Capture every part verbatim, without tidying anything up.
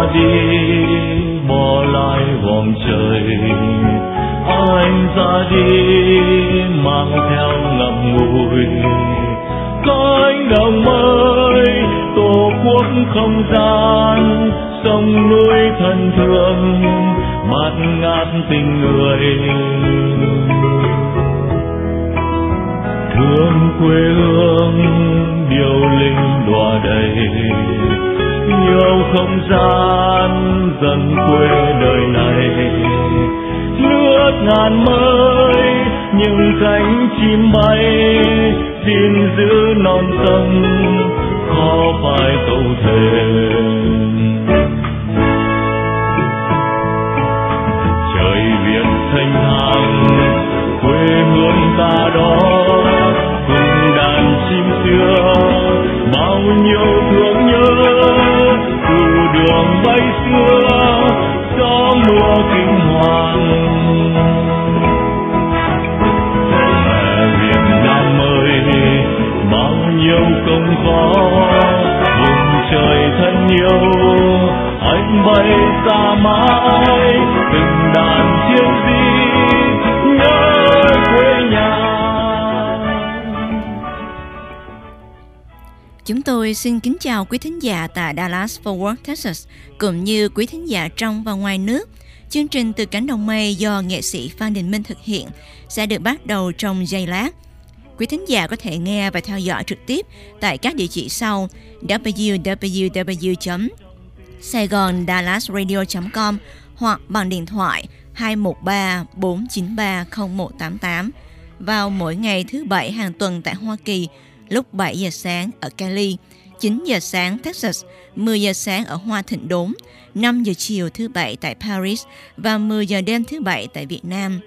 đi bỏ lại vòng trời, anh ra đi mang theo ngậm ngùi cánh đồng mới tổ quốc không gian, sông núi thân thương bát ngát tình người, thương quê hương điệu linh đọa đầy, yêu không gian dần quê đời này, nước ngàn mới những cánh chim bay, xin giữ non sông khó phải câu thề. Trời Việt thanh thang quê hương ta đó, cùng đàn chim xưa bao nhiêu thương nhớ, từ đường bay xưa gió mưa kinh hoàng. Mẹ Việt Nam ơi bao nhiêu công khó, vùng trời thân yêu anh bay xa mãi, từng đàn chiến sĩ nhớ quê nhà. Chúng tôi xin kính chào quý thính giả tại Dallas Fort Worth, Texas, cũng như quý thính giả trong và ngoài nước. Chương trình Từ Cánh Đồng Mây do nghệ sĩ Phan Đình Minh thực hiện sẽ được bắt đầu trong giây lát. Quý thính giả có thể nghe và theo dõi trực tiếp tại các địa chỉ sau: w w w chấm saigon dallas radio chấm com hoặc bằng điện thoại hai một ba bốn chín ba không một tám tám vào mỗi ngày thứ Bảy hàng tuần tại Hoa Kỳ lúc bảy giờ sáng ở Cali, chín giờ sáng Texas, mười giờ sáng ở Hoa Thịnh Đốn, năm giờ chiều thứ Bảy tại Paris và mười giờ đêm thứ Bảy tại Việt Nam.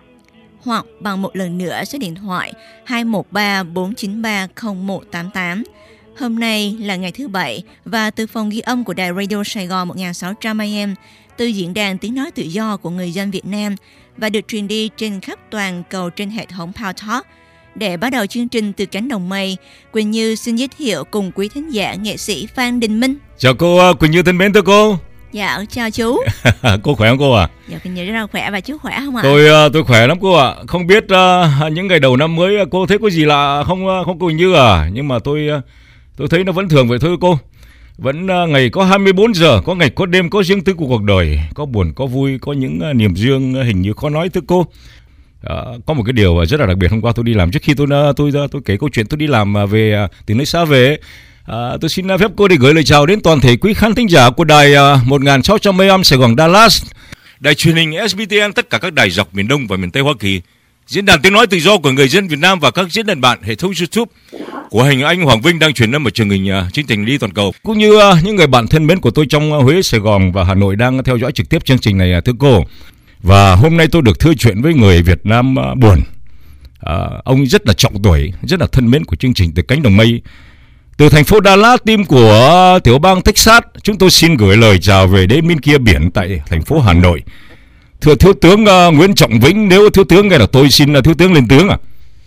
Hoặc bằng một lần nữa số điện thoại hai một ba bốn chín ba không một tám tám. Hôm nay là ngày thứ Bảy và từ phòng ghi âm của Đài Radio Sài Gòn một nghìn sáu trăm A M, từ diễn đàn tiếng nói tự do của người dân Việt Nam và được truyền đi trên khắp toàn cầu trên hệ thống Power Talk. Để bắt đầu chương trình Từ Cánh Đồng Mây, Quỳnh Như xin giới thiệu cùng quý thính giả nghệ sĩ Phan Đình Minh. Chào cô Quỳnh Như thân mến, thưa cô. Dạ, chào chú. Cô khỏe không cô ạ? À? Dạ, Quỳnh Như rất là khỏe và chú khỏe không ạ? Tôi tôi khỏe lắm cô ạ. À. Không biết uh, những ngày đầu năm mới cô thấy có gì lạ không không cô Quỳnh Như à? Nhưng mà tôi tôi thấy nó vẫn thường vậy thôi cô. Vẫn uh, ngày có hai mươi bốn giờ, có ngày có đêm, có riêng tư của cuộc đời, có buồn có vui, có những uh, niềm riêng uh, hình như khó nói thưa cô. À, có một cái điều rất là đặc biệt, hôm qua tôi đi làm, trước khi tôi tôi tôi, tôi kể câu chuyện tôi đi làm về từ nơi xa về, à, tôi xin phép cô để gửi lời chào đến toàn thể quý khán thính giả của đài một nghìn sáu trăm A M Sài Gòn Dallas, đài truyền hình S B T N, tất cả các đài dọc miền Đông và miền Tây Hoa Kỳ, diễn đàn tiếng nói tự do của người dân Việt Nam và các diễn đàn bạn hệ thống YouTube của hình anh Hoàng Vinh đang truyền âm ở truyền hình chương trình đi toàn cầu, cũng như những người bạn thân mến của tôi trong Huế, Sài Gòn và Hà Nội đang theo dõi trực tiếp chương trình này thưa cô. Và hôm nay tôi được thưa chuyện với người Việt Nam uh, buồn. Uh, ông rất là trọng tuổi, rất là thân mến của chương trình Từ Cánh Đồng Mây. Từ thành phố Dallas, tim của uh, tiểu bang Texas, chúng tôi xin gửi lời chào về đến bên kia biển tại thành phố Hà Nội. Thưa Thiếu tướng uh, Nguyễn Trọng Vĩnh, nếu Thiếu tướng nghe là tôi xin uh, Thiếu tướng lên tiếng ạ.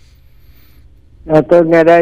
À, tôi nghe đây.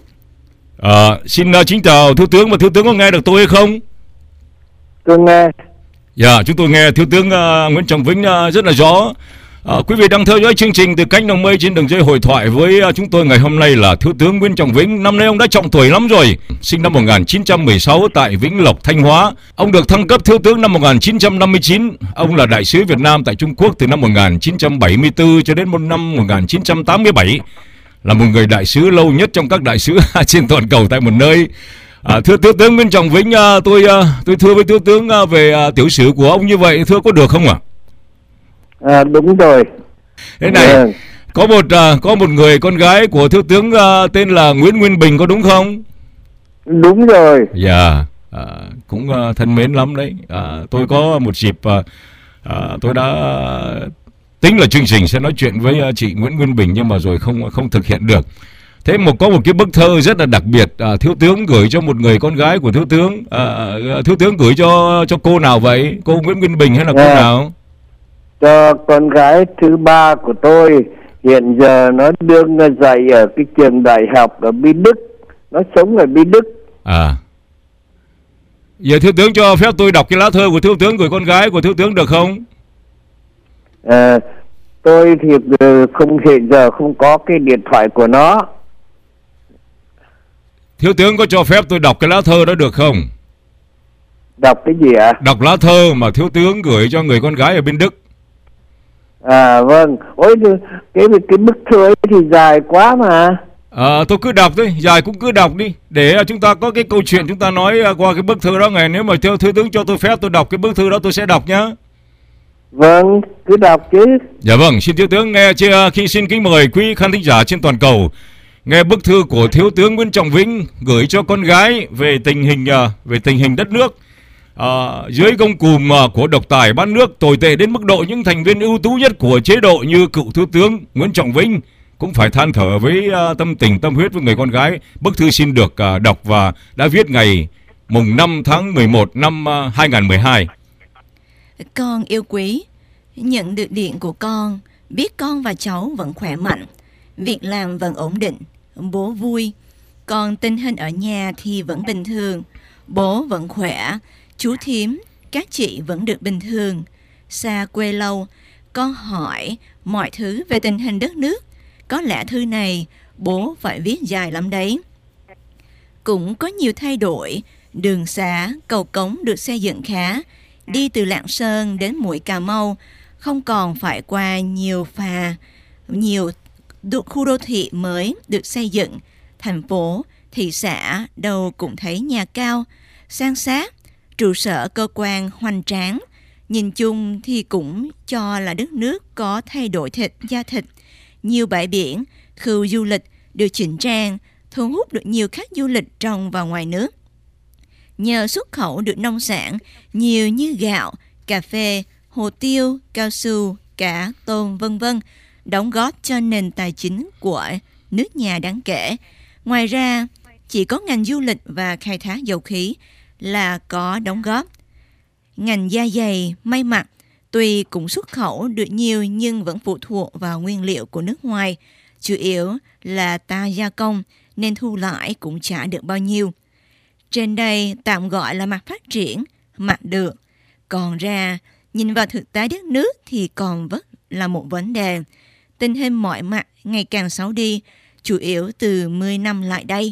Uh, xin uh, chính chào Thiếu tướng, và Thiếu tướng có nghe được tôi hay không? Tôi nghe. Dạ, yeah, chúng tôi nghe Thiếu tướng uh, Nguyễn Trọng Vĩnh uh, rất là rõ. Uh, quý vị đang theo dõi chương trình Từ Cánh Đồng Mây trên đường dây hội thoại với uh, chúng tôi ngày hôm nay là Thiếu tướng Nguyễn Trọng Vĩnh. Năm nay ông đã trọng tuổi lắm rồi, sinh năm một nghìn chín trăm mười sáu tại Vĩnh Lộc, Thanh Hóa. Ông được thăng cấp Thiếu tướng năm một nghìn chín trăm năm mươi chín. Ông là đại sứ Việt Nam tại Trung Quốc từ năm một nghìn chín trăm bảy mươi tư cho đến năm một nghìn chín trăm tám mươi bảy. Là một người đại sứ lâu nhất trong các đại sứ trên toàn cầu tại một nơi. À, thưa Thiếu tướng Nguyễn Trọng Vĩnh, à, tôi à, tôi thưa với Thiếu tướng à, về à, tiểu sử của ông như vậy, thưa có được không ạ? À, đúng rồi. Thế này, ừ. có một à, có một người con gái của Thiếu tướng à, tên là Nguyễn Nguyên Bình, có đúng không? Đúng rồi. Dạ, yeah. à, cũng à, thân mến lắm đấy. À, tôi có một dịp à, à, tôi đã tính là chương trình sẽ nói chuyện với à, chị Nguyễn Nguyên Bình, nhưng mà rồi không không thực hiện được. Thế một có một cái bức thơ rất là đặc biệt, à, Thiếu tướng gửi cho một người con gái của Thiếu tướng. À, Thiếu tướng gửi cho cho cô nào vậy? Cô Nguyễn Nguyên Bình hay là yeah. cô nào? Cho con gái thứ ba của tôi, hiện giờ nó đương dạy ở cái trường đại học ở Bi Đức, nó sống ở Bi Đức. À. Giờ thiếu tướng cho phép tôi đọc cái lá thơ của thiếu tướng gửi con gái của thiếu tướng được không? À, tôi thì không hiện giờ không có cái điện thoại của nó. Thiếu tướng có cho phép tôi đọc cái lá thơ đó được không? Đọc cái gì ạ? Đọc lá thơ mà thiếu tướng gửi cho người con gái ở bên Đức. À vâng, ôi cái cái bức thư ấy thì dài quá mà. À, tôi cứ đọc thôi, dài cũng cứ đọc đi, để chúng ta có cái câu chuyện chúng ta nói qua cái bức thư đó ngày. Nếu mà thiếu, thiếu tướng cho tôi phép tôi đọc cái bức thư đó tôi sẽ đọc nhá. Vâng, cứ đọc chứ. Dạ vâng, xin thiếu tướng nghe chia khi xin kính mời quý khán thính giả trên toàn cầu nghe bức thư của thiếu tướng Nguyễn Trọng Vĩnh gửi cho con gái về tình hình về tình hình đất nước. À, dưới gông cùm của độc tài bán nước tồi tệ đến mức độ những thành viên ưu tú nhất của chế độ như cựu thiếu tướng Nguyễn Trọng Vĩnh cũng phải than thở với uh, tâm tình tâm huyết với người con gái. Bức thư xin được uh, đọc và đã viết ngày mùng năm tháng mười một năm uh, hai nghìn không trăm mười hai. Con yêu quý, nhận được điện của con, biết con và cháu vẫn khỏe mạnh, việc làm vẫn ổn định, bố vui. Còn tình hình ở nhà thì vẫn bình thường, bố vẫn khỏe, chú thím, các chị vẫn được bình thường. Xa quê lâu, con hỏi mọi thứ về tình hình đất nước. Có lẽ thư này bố phải viết dài lắm đấy. Cũng có nhiều thay đổi, đường xá, cầu cống được xây dựng khá. Đi từ Lạng Sơn đến mũi Cà Mau không còn phải qua nhiều phà, nhiều khu đô thị mới được xây dựng. Thành phố, thị xã đâu cũng thấy nhà cao, san sát, trụ sở cơ quan hoành tráng. Nhìn chung thì cũng cho là đất nước có thay đổi thịt da thịt. Nhiều bãi biển, khu du lịch được chỉnh trang, thu hút được nhiều khách du lịch trong và ngoài nước. Nhờ xuất khẩu được nông sản nhiều như gạo, cà phê, hồ tiêu, cao su, cá, tôm vân vân, đóng góp cho nền tài chính của nước nhà đáng kể. Ngoài ra, chỉ có ngành du lịch và khai thác dầu khí là có đóng góp. Ngành da giày, may mặc tuy cũng xuất khẩu được nhiều nhưng vẫn phụ thuộc vào nguyên liệu của nước ngoài, chủ yếu là ta gia công nên thu lãi cũng chả được bao nhiêu. Trên đây tạm gọi là mặt phát triển, mặt được. Còn ra, nhìn vào thực tế đất nước thì còn vẫn là một vấn đề. Tình hình mọi mặt ngày càng xấu đi, chủ yếu từ mười năm lại đây.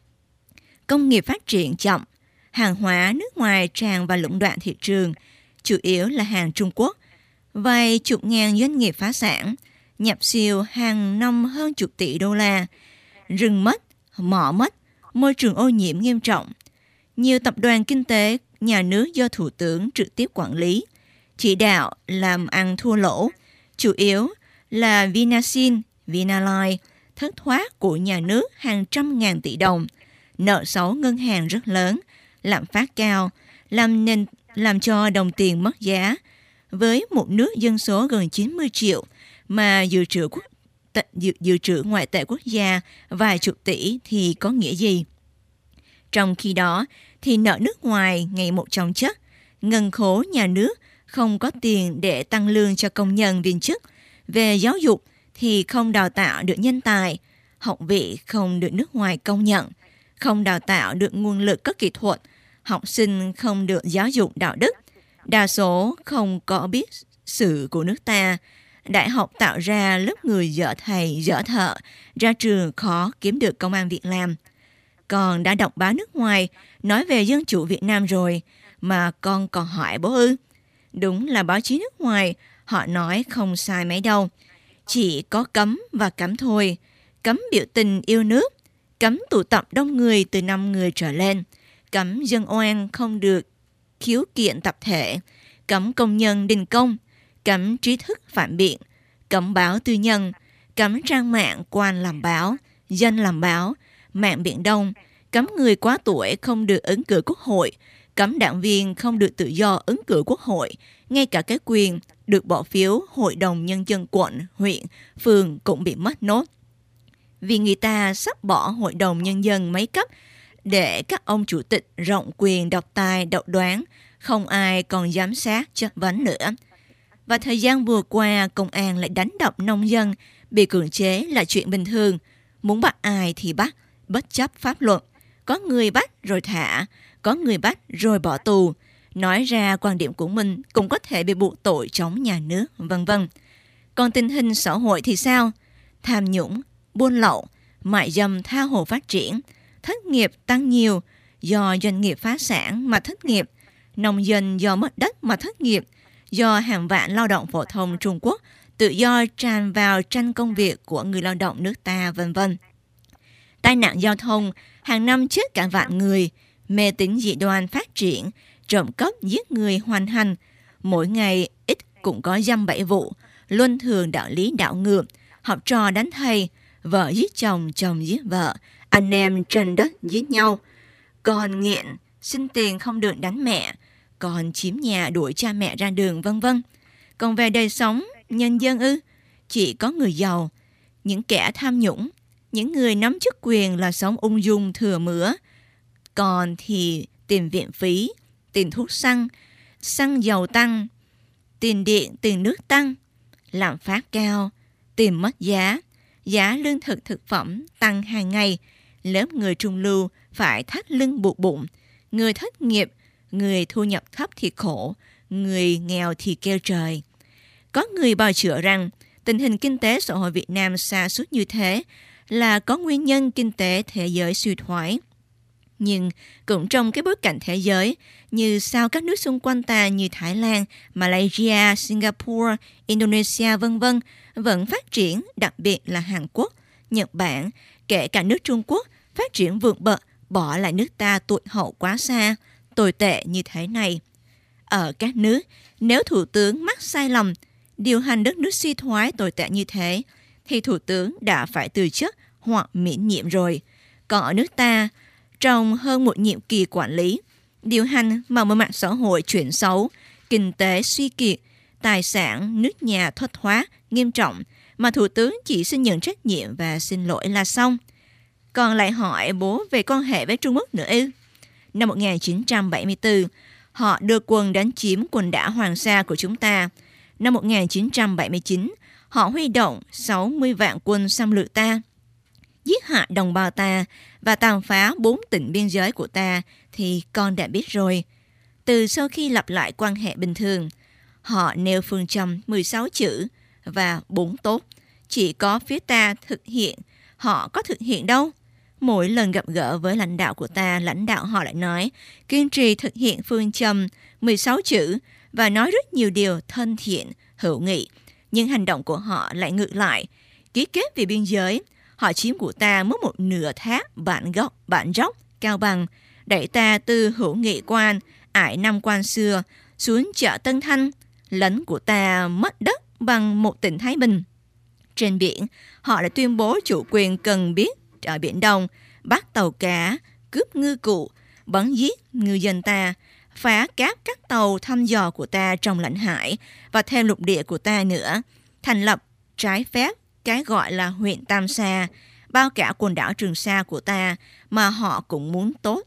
Công nghiệp phát triển chậm, hàng hóa nước ngoài tràn vào lũng đoạn thị trường, chủ yếu là hàng Trung Quốc. Vài chục ngàn doanh nghiệp phá sản, nhập siêu hàng năm hơn chục tỷ đô la. Rừng mất, mỏ mất, môi trường ô nhiễm nghiêm trọng. Nhiều tập đoàn kinh tế nhà nước do thủ tướng trực tiếp quản lý, chỉ đạo làm ăn thua lỗ, chủ yếu là Vinasin, Vinalines, thất thoát của nhà nước hàng trăm ngàn tỷ đồng, nợ xấu ngân hàng rất lớn, lạm phát cao, làm nên làm cho đồng tiền mất giá. Với một nước dân số gần chín mươi triệu mà dự trữ quốc dự, dự trữ ngoại tệ quốc gia vài chục tỷ thì có nghĩa gì? Trong khi đó thì nợ nước ngoài ngày một chồng chất, ngân khố nhà nước không có tiền để tăng lương cho công nhân viên chức. Về giáo dục thì không đào tạo được nhân tài, học vị không được nước ngoài công nhận, không đào tạo được nguồn lực có kỹ thuật, học sinh không được giáo dục đạo đức, đa số không có biết sử của nước ta. Đại học tạo ra lớp người dở thầy, dở thợ, ra trường khó kiếm được công ăn việc làm. Con đã đọc báo nước ngoài nói về dân chủ Việt Nam rồi, mà con còn hỏi bố ư? Đúng là báo chí nước ngoài, họ nói không sai mấy đâu. Chỉ có cấm và cấm thôi. Cấm biểu tình yêu nước, cấm tụ tập đông người từ năm người trở lên, cấm dân oan không được khiếu kiện tập thể, cấm công nhân đình công, cấm trí thức phản biện, cấm báo tư nhân, cấm trang mạng quan làm báo, dân làm báo, mạng Biển Đông, cấm người quá tuổi không được ứng cử quốc hội, cấm đảng viên không được tự do ứng cử quốc hội, ngay cả cái quyền được bỏ phiếu hội đồng nhân dân quận, huyện, phường cũng bị mất nốt. Vì người ta sắp bỏ hội đồng nhân dân mấy cấp để các ông chủ tịch rộng quyền độc tài độc đoán, không ai còn giám sát chất vấn nữa. Và thời gian vừa qua, công an lại đánh đập nông dân, bị cưỡng chế là chuyện bình thường. Muốn bắt ai thì bắt, bất chấp pháp luật. Có người bắt rồi thả, có người bắt rồi bỏ tù, nói ra quan điểm của mình cũng có thể bị buộc tội chống nhà nước, vân vân. Còn tình hình xã hội thì sao? Tham nhũng, buôn lậu, mại dâm tha hồ phát triển, thất nghiệp tăng nhiều do doanh nghiệp phá sản mà thất nghiệp, nông dân do mất đất mà thất nghiệp, do hàng vạn lao động phổ thông Trung Quốc tự do tràn vào tranh công việc của người lao động nước ta, vân vân. Tai nạn giao thông, hàng năm chết cả vạn người, mê tín dị đoan phát triển, trộm cắp giết người hoành hành, mỗi ngày ít cũng có dăm bảy vụ, luân thường đạo lý đảo ngược, học trò đánh thầy, vợ giết chồng, chồng giết vợ, anh em tranh đất giết nhau, con nghiện, xin tiền không được đánh mẹ, còn chiếm nhà đuổi cha mẹ ra đường, vân vân. Còn về đời sống nhân dân ư, chỉ có người giàu, những kẻ tham nhũng, những người nắm chức quyền là sống ung dung thừa mứa. Còn thì tiền viện phí, tiền thuốc xăng, xăng dầu tăng, tiền điện, tiền nước tăng, lạm phát cao, tiền mất giá, giá lương thực thực phẩm tăng hàng ngày, lớp người trung lưu phải thắt lưng buộc bụng, người thất nghiệp, người thu nhập thấp thì khổ, người nghèo thì kêu trời. Có người bào chữa rằng tình hình kinh tế xã hội Việt Nam sa sút như thế là có nguyên nhân kinh tế thế giới suy thoái. Nhưng cũng trong cái bối cảnh thế giới, như sao các nước xung quanh ta như Thái Lan, Malaysia, Singapore, Indonesia vân vân vẫn phát triển, đặc biệt là Hàn Quốc, Nhật Bản, kể cả nước Trung Quốc phát triển vượt bậc, bỏ lại nước ta tụt hậu quá xa, tồi tệ như thế này. Ở các nước, nếu thủ tướng mắc sai lầm, điều hành đất nước suy thoái tồi tệ như thế, thì thủ tướng đã phải từ chức hoặc miễn nhiệm rồi. Còn ở nước ta, trong hơn một nhiệm kỳ quản lý, điều hành mà một mặt xã hội chuyển xấu, kinh tế suy kiệt, tài sản nước nhà thất thoát nghiêm trọng, mà thủ tướng chỉ xin nhận trách nhiệm và xin lỗi là xong. Còn lại hỏi bố về quan hệ với Trung Quốc nữa ư? Năm một nghìn chín trăm bảy mươi tư, họ đưa quân đánh chiếm quần đảo Hoàng Sa của chúng ta. Năm một nghìn chín trăm bảy mươi chín, họ huy động sáu mươi vạn quân xâm lược ta, giết hại đồng bào ta và tàn phá bốn tỉnh biên giới của ta thì con đã biết rồi. Từ sau khi lập lại quan hệ bình thường, họ nêu phương châm mười sáu chữ và bốn tốt. Chỉ có phía ta thực hiện, họ có thực hiện đâu. Mỗi lần gặp gỡ với lãnh đạo của ta, lãnh đạo họ lại nói kiên trì thực hiện phương châm mười sáu chữ và nói rất nhiều điều thân thiện, hữu nghị. Nhưng hành động của họ lại ngược lại. Ký kết về biên giới, họ chiếm của ta mất một nửa thác, bản gốc, bản dốc, Cao Bằng, đẩy ta từ hữu nghị quan, ải năm quan xưa, xuống chợ Tân Thanh, lấn của ta mất đất bằng một tỉnh Thái Bình. Trên biển, họ đã tuyên bố chủ quyền cần biết ở Biển Đông, bắt tàu cá, cướp ngư cụ, bắn giết ngư dân ta, phá cáp các tàu thăm dò của ta trong lãnh hải và thêm lục địa của ta nữa, thành lập trái phép cái gọi là huyện Tam Sa, bao cả quần đảo Trường Sa của ta mà họ cũng muốn tốt,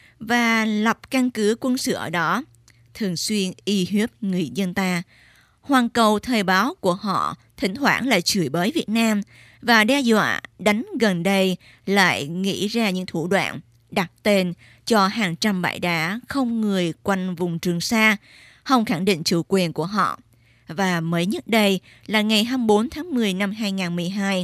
và lập căn cứ quân sự ở đó, thường xuyên y hiếp người dân ta. Hoàn cầu thời báo của họ thỉnh thoảng lại chửi bới Việt Nam và đe dọa đánh, gần đây lại nghĩ ra những thủ đoạn đặt tên cho hàng trăm bãi đá không người quanh vùng Trường Sa, hòng khẳng định chủ quyền của họ. Và mới nhất đây là ngày hai mươi bốn tháng mười năm hai nghìn không trăm mười hai,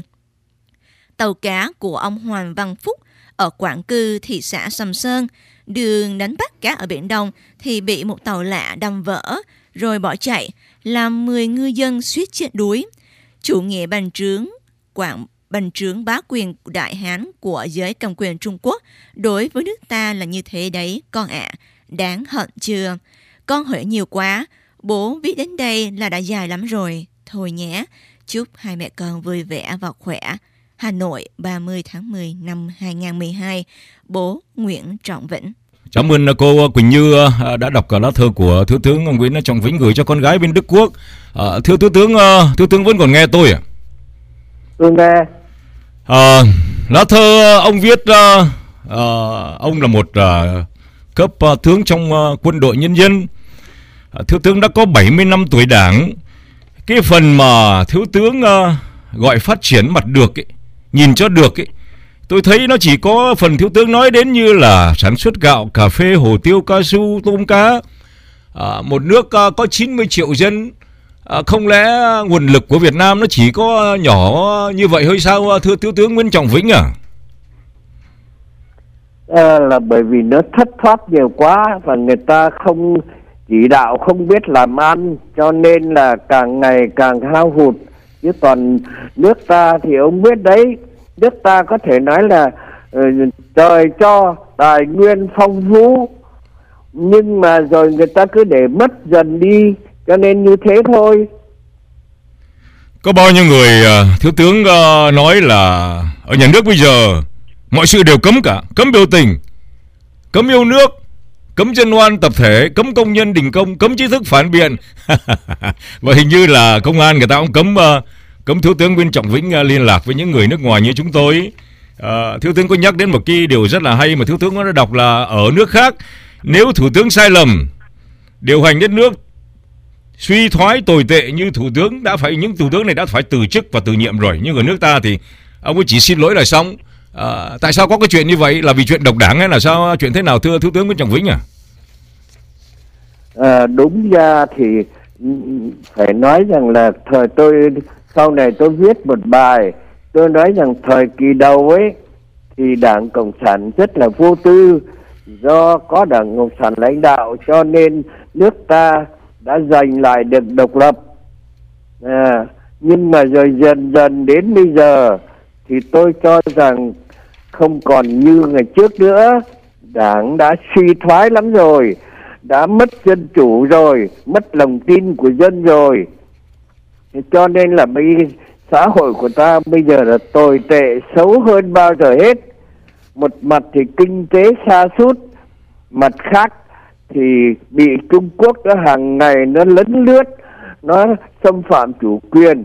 tàu cá của ông Hoàng Văn Phúc ở Quảng Cư, thị xã Sầm Sơn, đường đánh bắt cá ở Biển Đông thì bị một tàu lạ đâm vỡ rồi bỏ chạy, làm mười ngư dân suýt chết đuối. Chủ nghĩa bành trướng, quảng bành trướng bá quyền đại hán của giới cầm quyền Trung Quốc đối với nước ta là như thế đấy con ạ, à, đáng hận chưa? Con hỏi nhiều quá, bố viết đến đây là đã dài lắm rồi. Thôi nhé, chúc hai mẹ con vui vẻ và khỏe. Hà Nội, ba mươi tháng mười năm hai nghìn không trăm mười hai, bố Nguyễn Trọng Vĩnh. Cảm ơn cô Quỳnh Như đã đọc lá thư của Thiếu tướng Nguyễn Trọng Vĩnh gửi cho con gái bên Đức Quốc. À, thưa Thiếu tướng, Thiếu tướng vẫn còn nghe tôi à? Tôi nghe. À, lá thư ông viết, à, à, ông là một à, cấp à, tướng trong à, quân đội nhân dân. À, Thiếu tướng đã có bảy mươi năm tuổi đảng. Cái phần mà Thiếu tướng à, gọi phát triển mặt được ấy, nhìn cho được ấy, tôi thấy nó chỉ có phần thiếu tướng nói đến như là sản xuất gạo, cà phê, hồ tiêu, cao su, tôm cá. À, một nước à, có chín mươi triệu dân, à, không lẽ nguồn lực của Việt Nam nó chỉ có nhỏ như vậy hơi sao thưa thiếu tướng Nguyễn Trọng Vĩnh à? À, là bởi vì nó thất thoát nhiều quá và người ta không chỉ đạo, không biết làm ăn, cho nên là càng ngày càng hao hụt. Chứ còn nước ta thì ông biết đấy, nước ta có thể nói là uh, trời cho tài nguyên phong phú, nhưng mà rồi người ta cứ để mất dần đi, cho nên như thế thôi. Có bao nhiêu người uh, thiếu tướng uh, nói là ở nhà nước bây giờ mọi sự đều cấm cả, cấm biểu tình, cấm yêu nước, cấm dân oan tập thể, cấm công nhân đình công, cấm trí thức phản biện. Và hình như là công an người ta cũng cấm uh, cấm thiếu tướng Nguyễn Trọng Vĩnh uh, liên lạc với những người nước ngoài như chúng tôi. Uh, thiếu tướng có nhắc đến một cái điều rất là hay mà thiếu tướng đã đọc là ở nước khác, nếu thủ tướng sai lầm điều hành đất nước suy thoái tồi tệ như thủ tướng đã phải những thủ tướng này đã phải từ chức và từ nhiệm rồi, nhưng ở nước ta thì ông ấy chỉ xin lỗi là xong. À, tại sao có cái chuyện như vậy? Là vì chuyện độc đảng hay là sao? Chuyện thế nào thưa thiếu tướng Nguyễn Trọng Vĩnh à? À, đúng ra thì phải nói rằng là thời tôi sau này tôi viết một bài, tôi nói rằng thời kỳ đầu ấy thì Đảng Cộng sản rất là vô tư, do có Đảng Cộng sản lãnh đạo cho nên nước ta đã giành lại được độc lập. À, nhưng mà rồi dần dần đến bây giờ thì tôi cho rằng không còn như ngày trước nữa. Đảng đã suy thoái lắm rồi, đã mất dân chủ rồi, mất lòng tin của dân rồi. Cho nên là bây xã hội của ta bây giờ là tồi tệ, xấu hơn bao giờ hết. Một mặt thì kinh tế sa sút, mặt khác thì bị Trung Quốc nó hàng ngày nó lấn lướt, nó xâm phạm chủ quyền.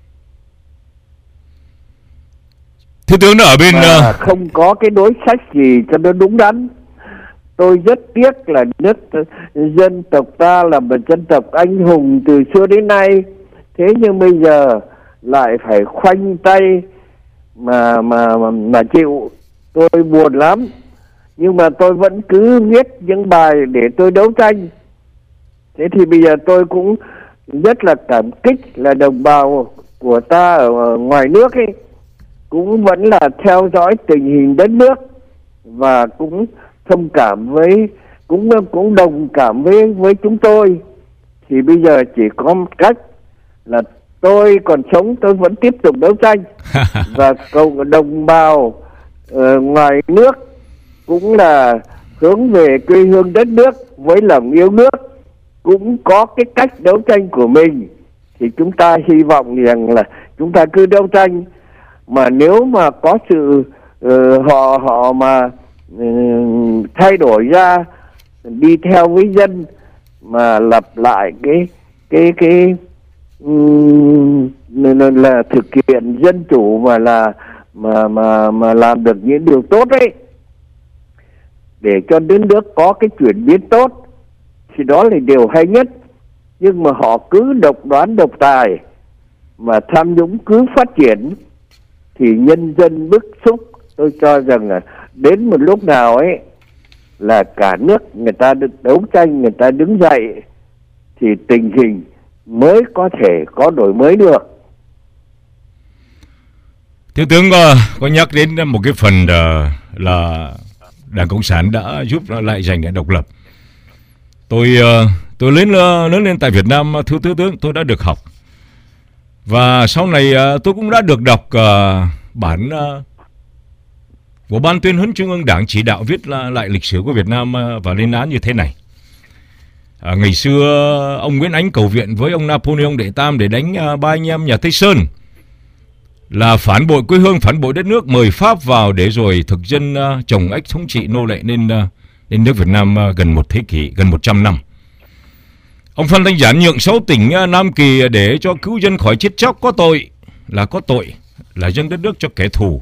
Thiếu tướng ở bên mà không có cái đối sách gì cho nó đúng đắn. Tôi rất tiếc là nước dân tộc ta là một dân tộc anh hùng từ xưa đến nay, thế nhưng bây giờ lại phải khoanh tay mà mà mà, mà chịu. Tôi buồn lắm, nhưng mà tôi vẫn cứ viết những bài để tôi đấu tranh. Thế thì bây giờ tôi cũng rất là cảm kích là đồng bào của ta ở ngoài nước ấy cũng vẫn là theo dõi tình hình đất nước và cũng thông cảm với, cũng cũng đồng cảm với với chúng tôi. Thì bây giờ chỉ có một cách là tôi còn sống tôi vẫn tiếp tục đấu tranh và cộng đồng bào ở ngoài nước cũng là hướng về quê hương đất nước với lòng yêu nước, cũng có cái cách đấu tranh của mình. Thì chúng ta hy vọng rằng là chúng ta cứ đấu tranh, mà nếu mà có sự uh, họ họ mà uh, thay đổi ra đi theo với dân mà lặp lại cái cái cái um, là thực hiện dân chủ mà là mà mà mà làm được những điều tốt ấy, để cho đất nước có cái chuyển biến tốt, thì đó là điều hay nhất. Nhưng mà họ cứ độc đoán độc tài mà tham nhũng cứ phát triển thì nhân dân bức xúc. Tôi cho rằng là đến một lúc nào ấy là cả nước người ta được đấu tranh, người ta đứng dậy thì tình hình mới có thể có đổi mới được. Thiếu tướng uh, có nhắc đến một cái phần uh, là Đảng Cộng sản đã giúp lại giành lại độc lập. Tôi uh, tôi lớn uh, lớn lên tại Việt Nam, thưa thiếu tướng, tôi đã được học. Và sau này uh, tôi cũng đã được đọc uh, bản uh, của Ban Tuyên huấn Trung ương Đảng chỉ đạo viết lại lịch sử của Việt Nam uh, và lên án như thế này. Uh, ngày xưa ông Nguyễn Ánh cầu viện với ông Napoleon đệ tam để đánh uh, ba anh em nhà Tây Sơn, là phản bội quê hương, phản bội đất nước, mời Pháp vào để rồi thực dân uh, trồng ếch thống trị nô lệ nên uh, nên nước Việt Nam uh, gần một thế kỷ, gần một trăm năm. Ông Phan Thanh Giản nhượng sáu tỉnh uh, Nam Kỳ để cho cứu dân khỏi chết chóc, có tội là có tội là dâng đất nước cho kẻ thù.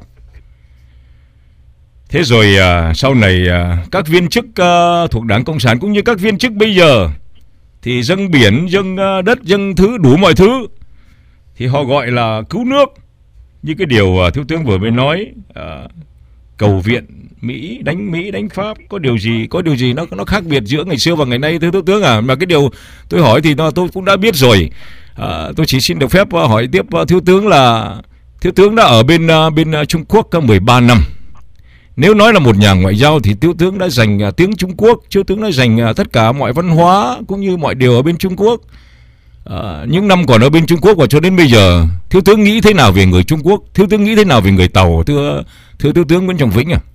Thế rồi uh, sau này uh, các viên chức uh, thuộc Đảng Cộng sản cũng như các viên chức bây giờ thì dâng biển, dâng uh, đất, dâng thứ đủ mọi thứ, thì họ gọi là cứu nước. Như cái điều uh, thiếu tướng vừa mới nói, uh, cầu viện Mỹ đánh Mỹ đánh Pháp, có điều gì có điều gì nó nó khác biệt giữa ngày xưa và ngày nay thưa Thiếu tướng à? Mà cái điều tôi hỏi thì nó tôi cũng đã biết rồi. À, tôi chỉ xin được phép hỏi tiếp Thiếu tướng là Thiếu tướng đã ở bên bên Trung Quốc có mười ba năm. Nếu nói là một nhà ngoại giao thì Thiếu tướng đã dành tiếng Trung Quốc, Thiếu tướng đã dành tất cả mọi văn hóa cũng như mọi điều ở bên Trung Quốc. À, những năm còn ở bên Trung Quốc và cho đến bây giờ, Thiếu tướng nghĩ thế nào về người Trung Quốc? Thiếu tướng nghĩ thế nào về người Tàu? Thưa thưa Thiếu tướng Nguyễn Trọng Vĩnh à?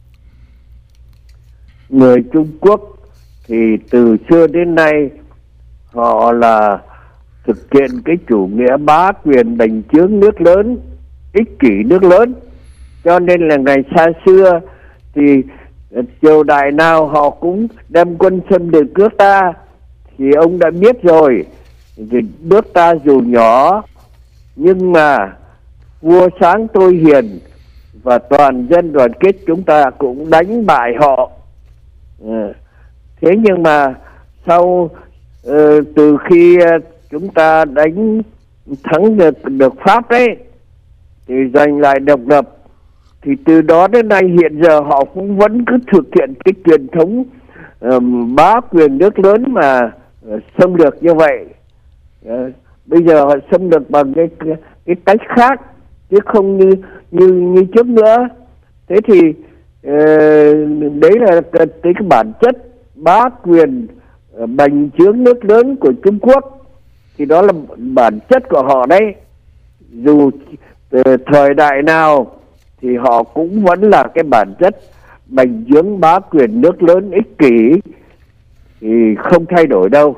Người Trung Quốc thì từ xưa đến nay họ là thực hiện cái chủ nghĩa bá quyền bành trướng nước lớn, ích kỷ nước lớn, cho nên là ngày xa xưa thì triều đại nào họ cũng đem quân xâm lược nước ta. Thì ông đã biết rồi, thì nước ta dù nhỏ nhưng mà vua sáng tôi hiền và toàn dân đoàn kết, chúng ta cũng đánh bại họ. Thế nhưng mà sau uh, từ khi uh, chúng ta đánh thắng được được Pháp đấy thì giành lại độc lập, thì từ đó đến nay hiện giờ họ cũng vẫn cứ thực hiện cái truyền thống um, bá quyền nước lớn mà uh, xâm lược như vậy. Uh, bây giờ họ xâm lược bằng cái, cái cái cách khác chứ không như như như trước nữa. Thế thì uh, đấy là cái, cái bản chất bá quyền uh, bành trướng nước lớn của Trung Quốc, thì đó là bản chất của họ đấy. Dù uh, thời đại nào thì họ cũng vẫn là cái bản chất bành trướng bá quyền nước lớn ích kỷ, thì không thay đổi đâu.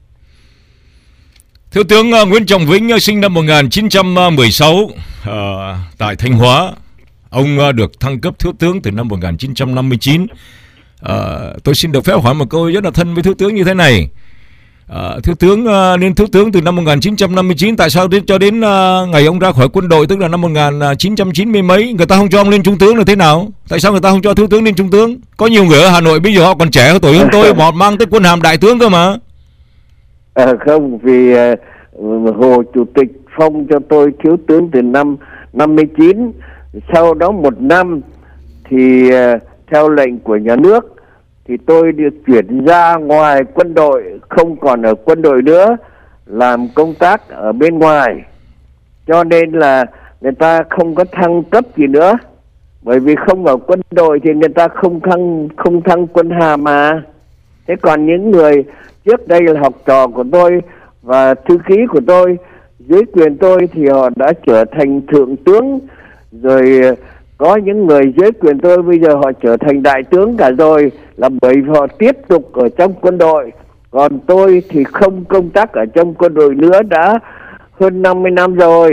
Thiếu tướng uh, Nguyễn Trọng Vĩnh uh, sinh năm một nghìn chín trăm mười sáu uh, tại Thanh Hóa. Ông uh, được thăng cấp thiếu tướng từ năm một nghìn chín trăm năm mươi chín. Uh, tôi xin được phép hỏi một câu rất là thân với thiếu tướng như thế này. Uh, thiếu tướng uh, lên thiếu tướng từ năm một nghìn chín trăm năm mươi chín, tại sao đến cho đến uh, ngày ông ra khỏi quân đội, tức là năm một nghìn chín trăm chín mươi mấy, người ta không cho ông lên trung tướng là thế nào? Tại sao người ta không cho thiếu tướng lên trung tướng? Có nhiều người ở Hà Nội bây giờ họ còn trẻ tuổi hơn tôi, họ mang tới quân hàm đại tướng cơ mà. À, không, vì uh, Hồ Chủ tịch phong cho tôi thiếu tướng từ năm năm mươi chín. Sau đó một năm thì uh, theo lệnh của nhà nước thì tôi được chuyển ra ngoài quân đội, không còn ở quân đội nữa, làm công tác ở bên ngoài. Cho nên là người ta không có thăng cấp gì nữa, bởi vì không ở quân đội thì người ta không thăng không thăng quân hàm mà. Thế còn những người trước đây là học trò của tôi và thư ký của tôi dưới quyền tôi thì họ đã trở thành thượng tướng, rồi có những người dưới quyền tôi bây giờ họ trở thành đại tướng cả rồi, là bởi vì họ tiếp tục ở trong quân đội. Còn tôi thì không công tác ở trong quân đội nữa, đã hơn năm mươi năm rồi.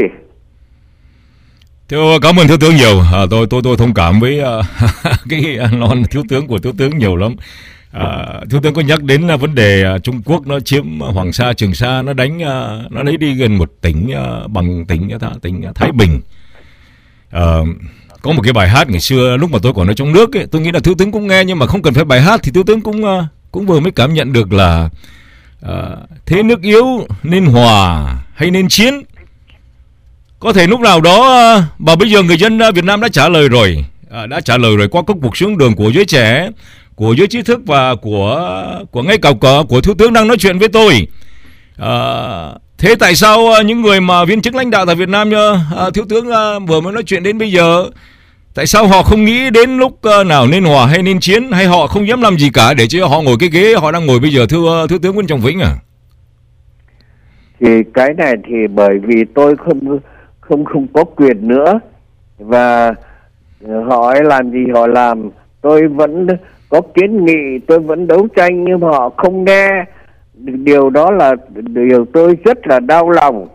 Thưa, cảm ơn thiếu tướng nhiều. À, tôi tôi tôi thông cảm với uh, cái non thiếu tướng của thiếu tướng nhiều lắm. À, thiếu tướng có nhắc đến uh, vấn đề uh, Trung Quốc nó chiếm Hoàng Sa, Trường Sa, nó đánh uh, nó lấy đi gần một tỉnh uh, bằng tỉnh uh, tỉnh uh, Thái Bình. Uh, Có một cái bài hát ngày xưa lúc mà tôi còn ở trong nước ấy, tôi nghĩ là thiếu tướng cũng nghe, nhưng mà không cần phải bài hát thì thiếu tướng cũng uh, cũng vừa mới cảm nhận được là uh, thế nước yếu nên hòa hay nên chiến. Có thể lúc nào đó uh, và bây giờ người dân uh, Việt Nam đã trả lời rồi, uh, đã trả lời rồi qua các cuộc xuống đường của giới trẻ, của giới trí thức và của của ngay cả của, của thiếu tướng đang nói chuyện với tôi. Uh, Thế tại sao những người mà viên chức lãnh đạo tại Việt Nam như uh, thiếu tướng uh, vừa mới nói chuyện đến bây giờ, tại sao họ không nghĩ đến lúc uh, nào nên hòa hay nên chiến, hay họ không dám làm gì cả để cho họ ngồi cái ghế họ đang ngồi bây giờ, thưa uh, thiếu tướng Nguyễn Trọng Vĩnh à? Thì cái này thì bởi vì tôi không không không có quyền nữa, và họ ấy làm gì họ làm, tôi vẫn có kiến nghị, tôi vẫn đấu tranh, nhưng mà họ không nghe. Điều đó là điều tôi rất là đau lòng.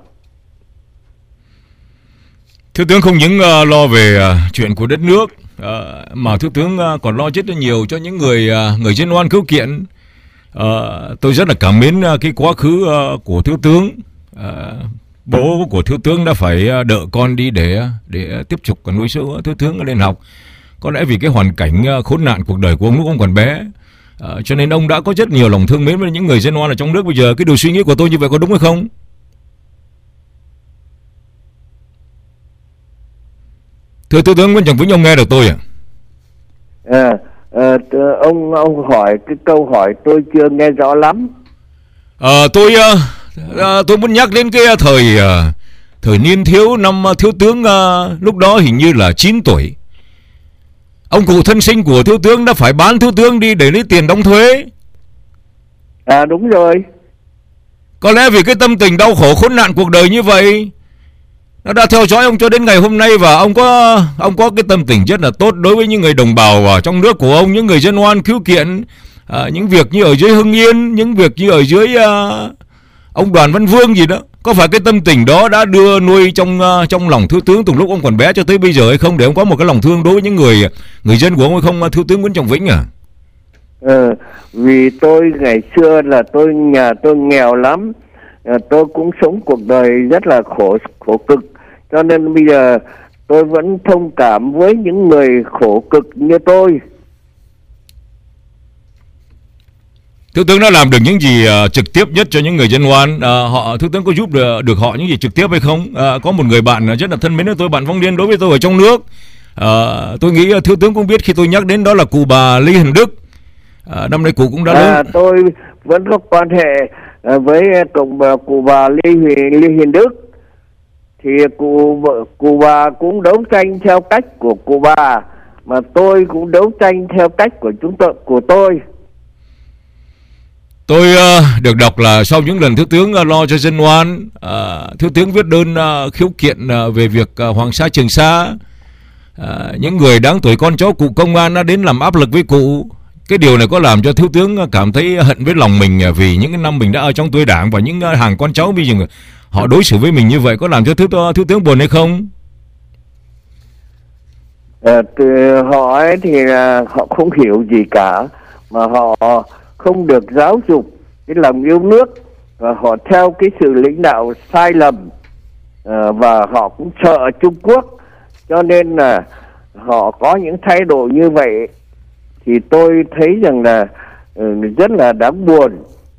Thiếu tướng không những uh, lo về uh, chuyện của đất nước, uh, mà thiếu tướng uh, còn lo rất là nhiều cho những người uh, người dân oan khiếu kiện. Uh, tôi rất là cảm mến uh, cái quá khứ uh, của thiếu tướng. Uh, bố của thiếu tướng đã phải uh, đỡ con đi để để uh, tiếp tục nuôi dưỡng thiếu tướng lên học. Có lẽ vì cái hoàn cảnh uh, khốn nạn cuộc đời của ông lúc ông còn bé. Uh, cho nên ông đã có rất nhiều lòng thương mến với những người dân oan ở trong nước bây giờ. Cái điều suy nghĩ của tôi như vậy có đúng hay không? Thưa thiếu tướng Nguyễn Trọng Vĩnh, ông nghe được tôi à? À, à, ông ông hỏi cái câu hỏi tôi chưa nghe rõ lắm. Ờ, tôi uh, tôi muốn nhắc đến cái thời uh, thời niên thiếu năm uh, thiếu tướng uh, lúc đó hình như là chín tuổi. Ông cụ thân sinh của thiếu tướng đã phải bán thiếu tướng đi để lấy tiền đóng thuế. À đúng rồi. Có lẽ vì cái tâm tình đau khổ khốn nạn cuộc đời như vậy, nó đã theo dõi ông cho đến ngày hôm nay, và ông có ông có cái tâm tình rất là tốt đối với những người đồng bào ở trong nước của ông, những người dân oan khiếu kiện, à, những việc như ở dưới Hưng Yên, những việc như ở dưới à, ông Đoàn Văn Vương gì đó. Có phải cái tâm tình đó đã đưa nuôi trong uh, trong lòng thiếu tướng từ lúc ông còn bé cho tới bây giờ hay không, để ông có một cái lòng thương đối với những người người dân của ông hay không, thiếu tướng Nguyễn Trọng Vĩnh à? Ờ, vì tôi ngày xưa là tôi nhà tôi nghèo lắm, à, tôi cũng sống cuộc đời rất là khổ khổ cực, cho nên bây giờ tôi vẫn thông cảm với những người khổ cực như tôi. Thiếu tướng đã làm được những gì uh, trực tiếp nhất cho những người dân oan? Uh, họ thiếu tướng có giúp được, được họ những gì trực tiếp hay không? Uh, có một người bạn rất là thân mến với tôi, bạn phóng viên đối với tôi ở trong nước. Uh, tôi nghĩ uh, thiếu tướng cũng biết khi tôi nhắc đến đó là cụ bà Lê Hiền Đức. Uh, năm nay cụ cũng đã à, lớn. Tôi vẫn có quan hệ uh, với cộng bà, cụ bà Lê Hiền, Lê Hiền Đức. Thì cụ cụ bà cũng đấu tranh theo cách của cụ bà, mà tôi cũng đấu tranh theo cách của chúng tôi của tôi. Tôi uh, được đọc là sau những lần thiếu tướng uh, lo cho dân oan, uh, thiếu tướng viết đơn uh, khiếu kiện uh, về việc uh, Hoàng Sa Trường Sa. Uh, những người đáng tuổi con cháu cụ công an đã đến làm áp lực với cụ. Cái điều này có làm cho thiếu tướng cảm thấy hận với lòng mình vì những cái năm mình đã ở trong tuổi đảng, và những uh, hàng con cháu bây giờ họ đối xử với mình như vậy, có làm cho thiếu, thiếu tướng buồn hay không? À, họ ấy thì uh, họ không hiểu gì cả, mà họ không được giáo dục cái lòng yêu nước, và họ theo cái sự lãnh đạo sai lầm, à, và họ cũng sợ Trung Quốc, cho nên là họ có những thay đổi như vậy. Thì tôi thấy rằng là uh, rất là đáng buồn.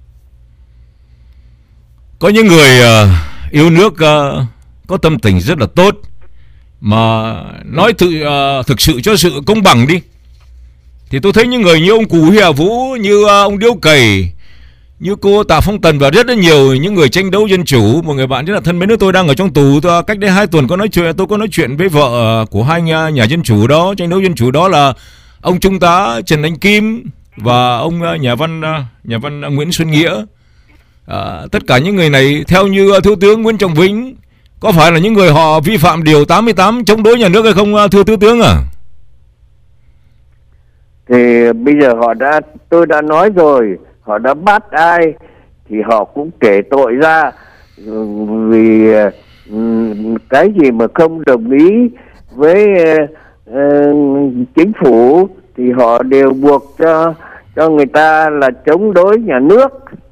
Có những người uh, yêu nước uh, có tâm tình rất là tốt, mà nói thực, uh, thực sự cho sự công bằng đi, thì tôi thấy những người như ông cụ Huy Hà Vũ, như uh, ông Điếu Cày, như cô Tạ Phong Tần, và rất là nhiều những người tranh đấu dân chủ. Một người bạn rất là thân mến với tôi đang ở trong tù. Tôi, cách đây hai tuần có nói chuyện, tôi có nói chuyện với vợ của hai nhà, nhà dân chủ đó, tranh đấu dân chủ đó, là ông Trung tá Trần Anh Kim và ông uh, nhà văn uh, nhà văn uh, Nguyễn Xuân Nghĩa. À, tất cả những người này theo như uh, thiếu tướng Nguyễn Trọng Vĩnh, có phải là những người họ vi phạm điều tám mươi tám chống đối nhà nước hay không, uh, thưa thiếu tướng à? Thì bây giờ họ đã, tôi đã nói rồi, họ đã bắt ai thì họ cũng kể tội ra, vì cái gì mà không đồng ý với uh, chính phủ thì họ đều buộc cho cho người ta là chống đối nhà nước.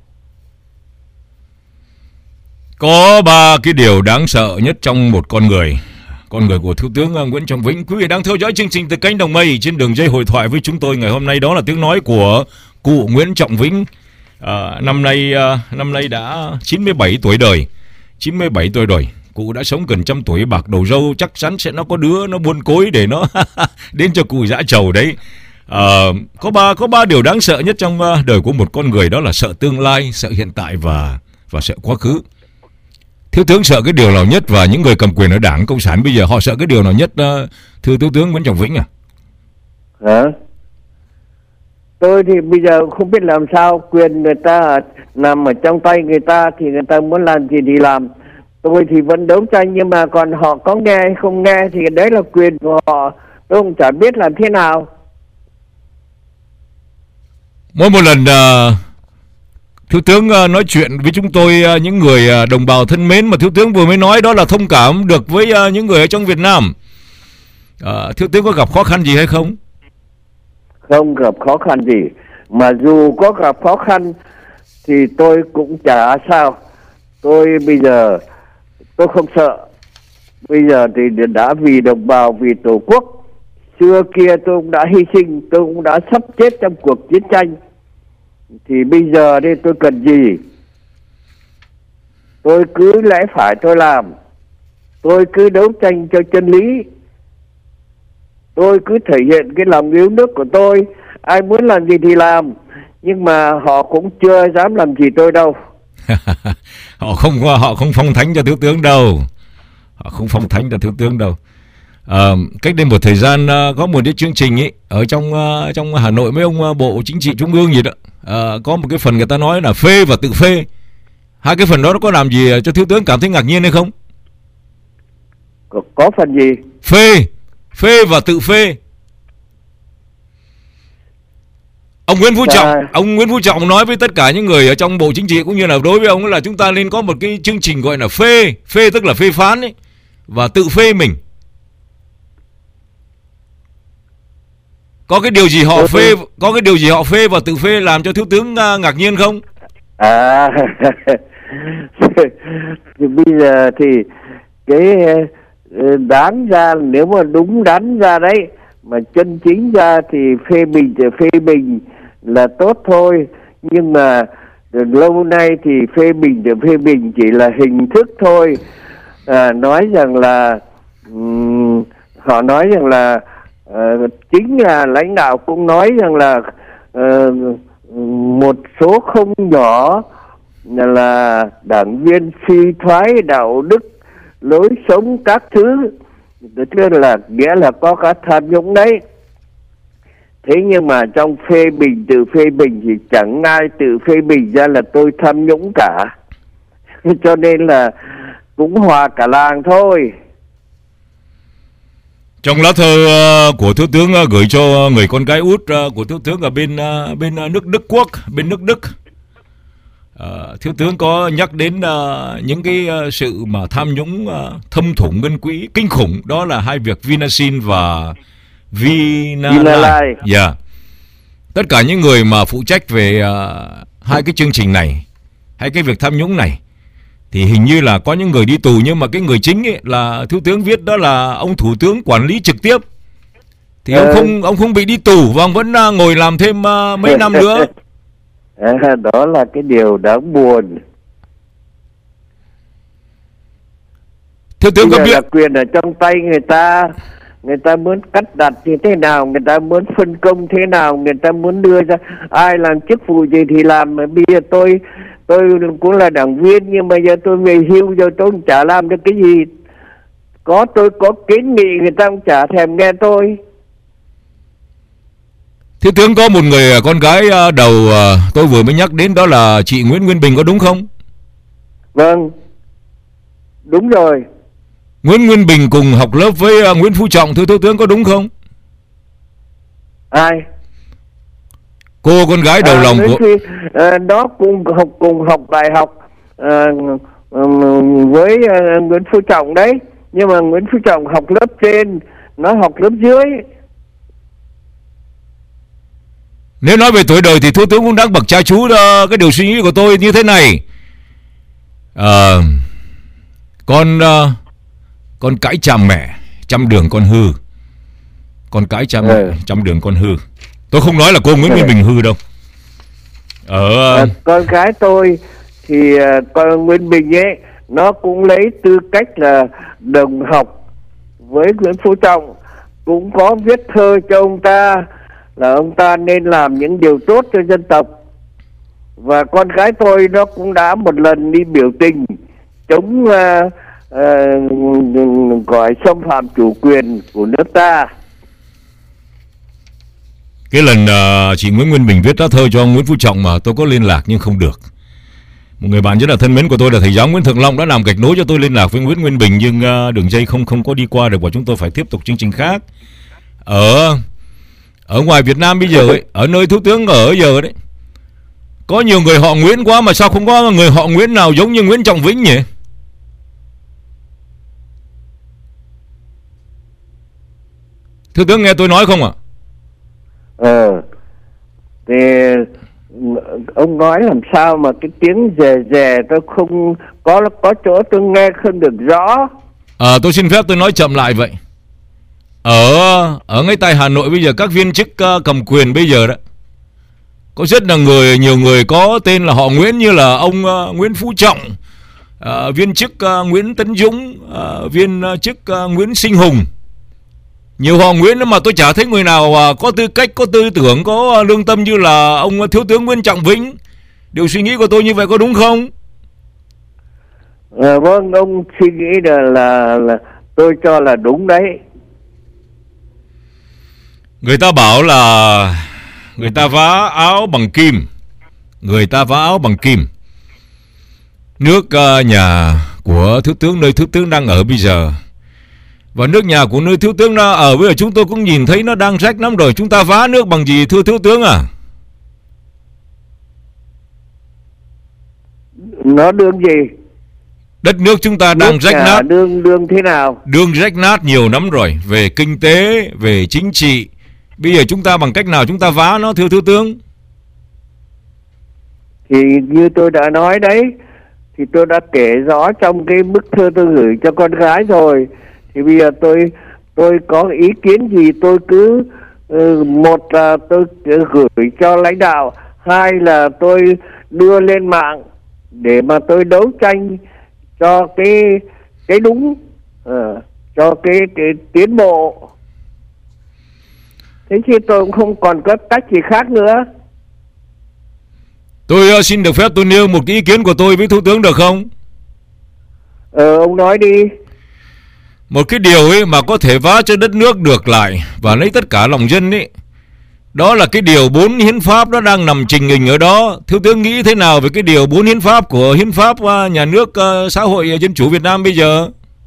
Có ba cái điều đáng sợ nhất trong một con người, con người của thiếu tướng Nguyễn Trọng Vĩnh. Quý vị đang theo dõi chương trình Từ Cánh Đồng Mây trên đường dây hội thoại với chúng tôi ngày hôm nay, đó là tiếng nói của cụ Nguyễn Trọng Vĩnh. À, năm nay à, năm nay đã chín mươi bảy tuổi đời, chín mươi bảy tuổi đời. Cụ đã sống gần trăm tuổi, bạc đầu râu, chắc chắn sẽ nó có đứa nó buôn cối để nó đến cho cụ dã trầu đấy. À, có ba có ba điều đáng sợ nhất trong đời của một con người, đó là sợ tương lai, sợ hiện tại và và sợ quá khứ. Thiếu tướng sợ cái điều nào nhất, và những người cầm quyền ở Đảng Cộng sản bây giờ họ sợ cái điều nào nhất, thưa thiếu tướng Nguyễn Trọng Vĩnh à? Hả? Tôi thì bây giờ không biết làm sao, quyền người ta nằm ở trong tay người ta, thì người ta muốn làm gì thì làm. Tôi thì vẫn đấu tranh, nhưng mà còn họ có nghe hay không nghe thì đấy là quyền của họ, tôi cũng chả biết làm thế nào. Mỗi một lần uh, thiếu tướng uh, nói chuyện với chúng tôi, uh, những người uh, đồng bào thân mến mà thiếu tướng vừa mới nói, đó là thông cảm được với uh, những người ở trong Việt Nam. Uh, thiếu tướng có gặp khó khăn gì hay không? Không gặp khó khăn gì, mà dù có gặp khó khăn thì tôi cũng chả sao. Tôi bây giờ tôi không sợ. Bây giờ thì đã vì đồng bào, vì Tổ quốc. Xưa kia tôi cũng đã hy sinh, tôi cũng đã sắp chết trong cuộc chiến tranh. Thì bây giờ đây tôi cần gì? Tôi cứ lẽ phải tôi làm. Tôi cứ đấu tranh cho chân lý. tôi cứ thể hiện cái lòng yêu nước của tôi, ai muốn làm gì thì làm, nhưng mà họ cũng chưa dám làm gì tôi đâu. Họ không họ không phong thánh cho thiếu tướng đâu, họ không phong thánh cho thiếu tướng đâu. À, cách đây một thời gian uh, có một cái chương trình ấy ở trong uh, trong Hà Nội, mấy ông uh, Bộ Chính trị Trung ương gì đó, uh, có một cái phần người ta nói là phê và tự phê. Hai cái phần đó nó có làm gì cho thiếu tướng cảm thấy ngạc nhiên hay không? Có, có phần gì? Phê, phê và tự phê. Ông Nguyễn Phú Trọng, à. ông Nguyễn Phú Trọng nói với tất cả những người ở trong Bộ Chính trị cũng như là đối với ông là chúng ta nên có một cái chương trình gọi là phê, phê tức là phê phán ấy, và tự phê mình. Có cái điều gì họ phê, có cái điều gì họ phê và tự phê làm cho thiếu tướng uh, ngạc nhiên không? À, thì bây giờ thì cái đáng ra, nếu mà đúng đắn ra đấy, mà chân chính ra thì phê bình thì phê bình là tốt thôi, nhưng mà lâu nay thì phê bình thì phê bình chỉ là hình thức thôi. À, nói rằng là um, họ nói rằng là uh, chính là lãnh đạo cũng nói rằng là uh, một số không nhỏ là đảng viên suy thoái đạo đức, lối sống các thứ, tức là nghĩa là có cả tham nhũng đấy. Thế nhưng mà trong phê bình, tự phê bình thì chẳng ai tự phê bình ra là tôi tham nhũng cả. Cho nên là cũng hòa cả làng thôi. Trong lá thơ của thiếu tướng gửi cho người con gái út của thiếu tướng ở bên bên nước Đức Quốc, bên nước Đức, Uh, thiếu tướng có nhắc đến uh, những cái uh, sự mà tham nhũng uh, thâm thủng ngân quỹ kinh khủng, đó là hai việc Vinasin và Vinalai. Dạ. Yeah. Tất cả những người mà phụ trách về uh, hai cái chương trình này, hay cái việc tham nhũng này, thì hình như là có những người đi tù, nhưng mà cái người chính ấy là thiếu tướng viết đó là ông thủ tướng quản lý trực tiếp, thì ừ. ông không ông không bị đi tù và ông vẫn uh, ngồi làm thêm uh, mấy năm nữa. À, đó là cái điều đáng buồn. Thiếu tướng có biết là quyền ở trong tay người ta, người ta muốn cắt đặt như thế nào, người ta muốn phân công thế nào, người ta muốn đưa ra ai làm chức vụ gì thì làm. Mà bây giờ tôi tôi cũng là đảng viên, nhưng mà giờ tôi về hưu rồi, tôi cũng chả làm được cái gì. Có tôi có kiến nghị người ta cũng chả thèm nghe tôi. Thiếu tướng có một người con gái đầu tôi vừa mới nhắc đến, đó là chị Nguyễn Nguyên Bình, có đúng không? Vâng, đúng rồi. Nguyễn Nguyên Bình cùng học lớp với Nguyễn Phú Trọng, thưa thiếu tướng, có đúng không? Ai? Cô con gái đầu à, lòng của thì, à, đó cùng học cùng học đại học à, với à, Nguyễn Phú Trọng đấy, nhưng mà Nguyễn Phú Trọng học lớp trên, nó học lớp dưới. Nếu nói về tuổi đời thì thiếu tướng cũng đang bậc cha chú. Cái điều suy nghĩ của tôi như thế này, à, con uh, con cãi cha mẹ trăm đường con hư, con cãi cha mẹ ừ. trăm đường con hư. Tôi không nói là cô Nguyễn Nguyên Bình hư đâu. Ở à, con gái tôi thì uh, con Nguyên Bình ấy, nó cũng lấy tư cách là đồng học với Nguyễn Phú Trọng, cũng có viết thơ cho ông ta là ông ta nên làm những điều tốt cho dân tộc. Và con gái tôi nó cũng đã một lần đi biểu tình chống uh, uh, gọi xâm phạm chủ quyền của nước ta. Cái lần uh, chị Nguyễn Nguyên Bình viết lá thơ cho ông Nguyễn Phú Trọng mà tôi có liên lạc nhưng không được. Một người bạn rất là thân mến của tôi là thầy giáo Nguyễn Thượng Long đã làm gạch nối cho tôi liên lạc với Nguyễn Nguyên Bình, nhưng uh, đường dây không không có đi qua được và chúng tôi phải tiếp tục chương trình khác. Ở ở ngoài Việt Nam bây giờ ấy, ở nơi thiếu tướng ở giờ đấy, có nhiều người họ Nguyễn quá mà sao không có người họ Nguyễn nào giống như Nguyễn Trọng Vĩnh nhỉ? Thiếu tướng nghe tôi nói không ạ? Ờ, thì ông nói làm sao mà cái tiếng rè rè tôi không có có chỗ tôi nghe không được rõ. À, tôi xin phép tôi nói chậm lại vậy. Ở ở ngay tại Hà Nội bây giờ các viên chức uh, cầm quyền bây giờ đó, có rất là người nhiều người có tên là họ Nguyễn, như là ông uh, Nguyễn Phú Trọng, uh, viên chức uh, Nguyễn Tấn Dũng, uh, viên uh, chức uh, Nguyễn Sinh Hùng, Nhiều họ Nguyễn mà tôi chả thấy người nào có tư cách, có tư tưởng, có lương tâm như là ông Thiếu tướng Nguyễn Trọng Vĩnh. Điều suy nghĩ của tôi như vậy có đúng không? À, vâng, ông suy nghĩ là, là, là tôi cho là đúng đấy. Người ta bảo là người ta vá áo bằng kim, người ta vá áo bằng kim. Nước uh, nhà của Thiếu tướng, nơi Thiếu tướng đang ở bây giờ, và nước nhà của nơi Thiếu tướng đang ở bây giờ, chúng tôi cũng nhìn thấy nó đang rách lắm rồi. Chúng ta vá nước bằng gì thưa Thiếu tướng à? Nó đương gì? Đất nước chúng ta đang nước rách nát. Đương đương thế nào? Đương rách nát nhiều lắm rồi, về kinh tế, về chính trị. Bây giờ chúng ta bằng cách nào chúng ta vá nó thưa Thiếu tướng? Thì như tôi đã nói đấy, thì tôi đã kể rõ trong cái bức thơ tôi gửi cho con gái rồi. Thì bây giờ tôi tôi có ý kiến gì tôi cứ uh, một là tôi gửi cho lãnh đạo, hai là tôi đưa lên mạng để mà tôi đấu tranh cho cái cái đúng, uh, cho cái cái tiến bộ. Thế chứ tôi cũng không còn có cách gì khác nữa. Tôi uh, xin được phép tôi nêu một cái ý kiến của tôi với Thủ tướng được không? Ờ, ông nói đi. Một cái điều ấy mà có thể vá cho đất nước được lại và lấy tất cả lòng dân ấy, đó là cái điều bốn hiến pháp nó đang nằm trình hình ở đó. Thiếu tướng nghĩ thế nào về cái điều bốn hiến pháp của hiến pháp uh, nhà nước uh, xã hội dân chủ Việt Nam bây giờ?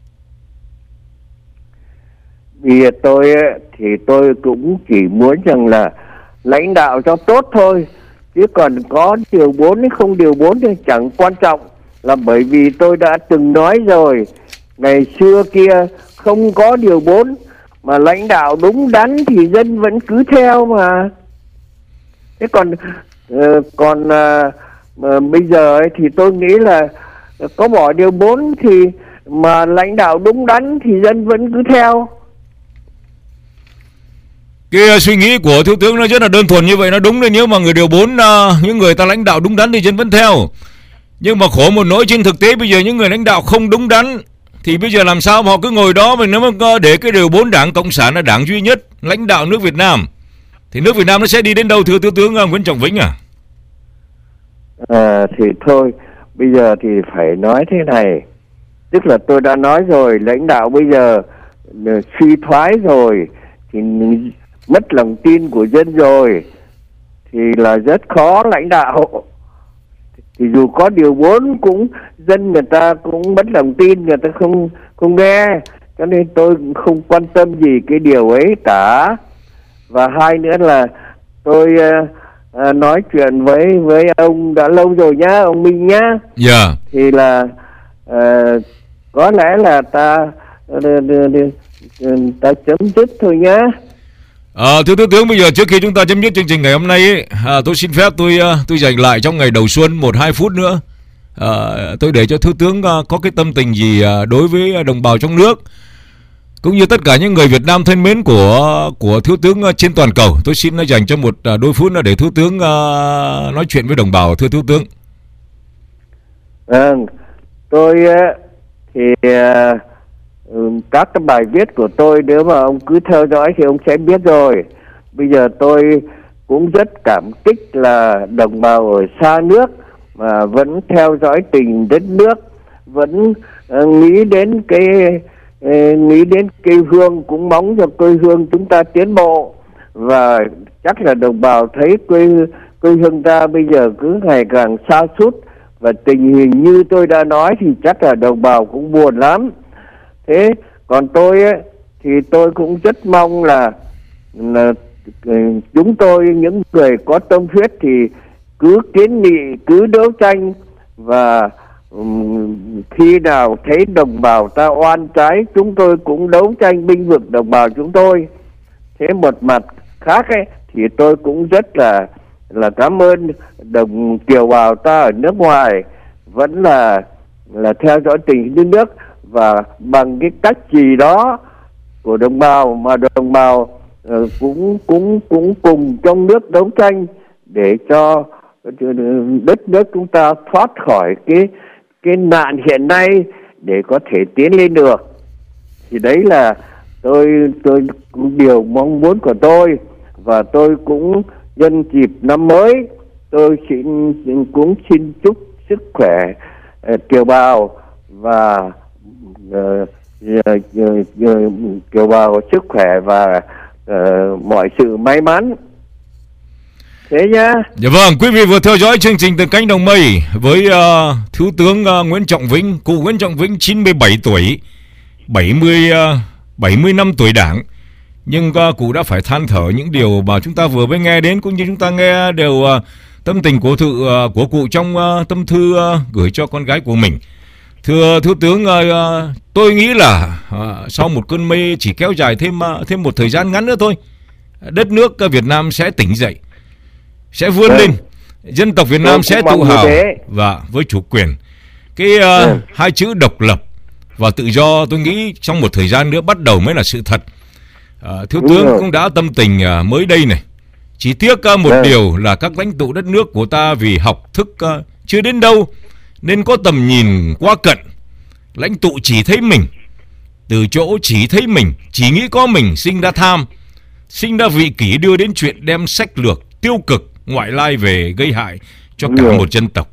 Vì tôi thì tôi cũng chỉ muốn rằng là lãnh đạo cho tốt thôi, chứ còn có điều bốn hay không điều bốn thì chẳng quan trọng, là bởi vì tôi đã từng nói rồi, ngày xưa kia không có điều bốn mà lãnh đạo đúng đắn thì dân vẫn cứ theo mà. Thế còn uh, còn uh, uh, bây giờ ấy, thì tôi nghĩ là có bỏ điều bốn thì mà lãnh đạo đúng đắn thì dân vẫn cứ theo. Cái suy nghĩ của Thiếu tướng nó rất là đơn thuần như vậy, nó đúng đấy. Nếu mà người điều bốn, uh, những người ta lãnh đạo đúng đắn thì dân vẫn theo. Nhưng mà khổ một nỗi trên thực tế bây giờ những người lãnh đạo không đúng đắn thì bây giờ làm sao mà họ cứ ngồi đó. Mà nếu mà để cái điều bốn Đảng Cộng sản là đảng duy nhất lãnh đạo nước Việt Nam thì nước Việt Nam nó sẽ đi đến đâu thưa Thiếu tướng Nguyễn Trọng Vĩnh à? À thì thôi, bây giờ thì phải nói thế này. Tức là tôi đã nói rồi, lãnh đạo bây giờ suy thoái rồi, thì mất lòng tin của dân rồi, thì là rất khó lãnh đạo. Thì dù có điều bốn cũng dân người ta cũng mất lòng tin, người ta không không nghe, cho nên tôi cũng không quan tâm gì cái điều ấy cả. Và hai nữa là tôi uh, uh, nói chuyện với với ông đã lâu rồi nhá, ông Minh nhá. Dạ. Yeah. Thì là uh, có lẽ là ta uh, uh, ta chấm dứt thôi nhá. À, thưa Thiếu tướng, bây giờ trước khi chúng ta chấm dứt chương trình ngày hôm nay ấy, à, tôi xin phép tôi tôi dành lại trong ngày đầu xuân một hai phút nữa. À, tôi để cho Thiếu tướng có cái tâm tình gì đối với đồng bào trong nước cũng như tất cả những người Việt Nam thân mến của của Thiếu tướng trên toàn cầu. Tôi xin dành cho một đôi phút nữa để Thiếu tướng nói chuyện với đồng bào, thưa Thiếu tướng. À, tôi thì các cái bài viết của tôi nếu mà ông cứ theo dõi thì ông sẽ biết rồi. Bây giờ tôi cũng rất cảm kích là đồng bào ở xa nước mà vẫn theo dõi tình đất nước, vẫn uh, nghĩ đến cái uh, nghĩ đến quê hương, cũng mong cho quê hương chúng ta tiến bộ. Và chắc là đồng bào thấy quê quê hương ta bây giờ cứ ngày càng sa sút, và tình hình như tôi đã nói thì chắc là đồng bào cũng buồn lắm. Thế còn tôi ấy, thì tôi cũng rất mong là, là chúng tôi những người có tâm huyết thì cứ kiến nghị, cứ đấu tranh, và um, khi nào thấy đồng bào ta oan trái chúng tôi cũng đấu tranh bênh vực đồng bào chúng tôi. Thế một mặt khác ấy thì tôi cũng rất là là cảm ơn đồng kiều bào ta ở nước ngoài vẫn là là theo dõi tình hình nước, và bằng cái cách gì đó của đồng bào mà đồng bào uh, cũng cũng cũng cùng trong nước đấu tranh để cho đất nước chúng ta thoát khỏi cái cái nạn hiện nay để có thể tiến lên được. Thì đấy là tôi tôi điều mong muốn của tôi, và tôi cũng nhân dịp năm mới tôi xin cũng xin chúc sức khỏe uh, kiều bào và uh, uh, uh, uh, kiều bào sức khỏe và uh, mọi sự may mắn. Thế nhá. Dạ vâng, quý vị vừa theo dõi chương trình Từ Cánh Đồng Mây với uh, Thiếu tướng uh, Nguyễn Trọng Vĩnh. Cụ Nguyễn Trọng Vĩnh chín mươi bảy tuổi, bảy mươi, uh, bảy mươi năm tuổi Đảng. Nhưng uh, cụ đã phải than thở những điều mà chúng ta vừa mới nghe đến, cũng như chúng ta nghe đều uh, tâm tình của, thự, uh, của cụ trong uh, tâm thư uh, gửi cho con gái của mình. Thưa Thiếu tướng, uh, tôi nghĩ là uh, sau một cơn mê chỉ kéo dài thêm uh, thêm một thời gian ngắn nữa thôi, đất nước uh, Việt Nam sẽ tỉnh dậy, sẽ vươn ừ. lên, dân tộc Việt Nam sẽ tự hào và với chủ quyền. Cái uh, ừ. hai chữ độc lập và tự do tôi nghĩ trong một thời gian nữa bắt đầu mới là sự thật. Uh, Thiếu tướng cũng đã tâm tình uh, mới đây này. Chỉ tiếc uh, một ừ. điều là các lãnh tụ đất nước của ta vì học thức uh, chưa đến đâu nên có tầm nhìn quá cận. Lãnh tụ chỉ thấy mình, từ chỗ chỉ thấy mình, chỉ nghĩ có mình, sinh ra tham, sinh ra vị kỷ, đưa đến chuyện đem sách lược tiêu cực ngoại lai về gây hại cho cả một dân tộc.